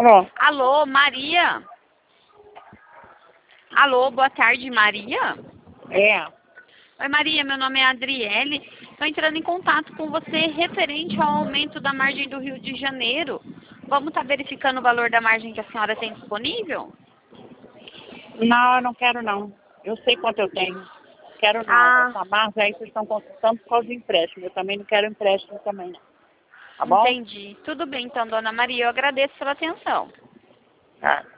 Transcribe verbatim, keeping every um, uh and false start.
Alô? Alô, Maria? Alô, boa tarde, Maria? É. Oi, Maria, meu nome é Adriele. Estou entrando em contato com você referente ao aumento da margem do Rio de Janeiro. Vamos estar verificando o valor da margem que a senhora tem disponível? Não, eu não quero não. Eu sei quanto eu tenho. Quero não. Ah, Essa margem aí vocês estão consultando por causa de empréstimo. Eu também não quero empréstimo também, não. Tá bom? entendi. Tudo bem, então, dona Maria, eu agradeço pela atenção. Tá.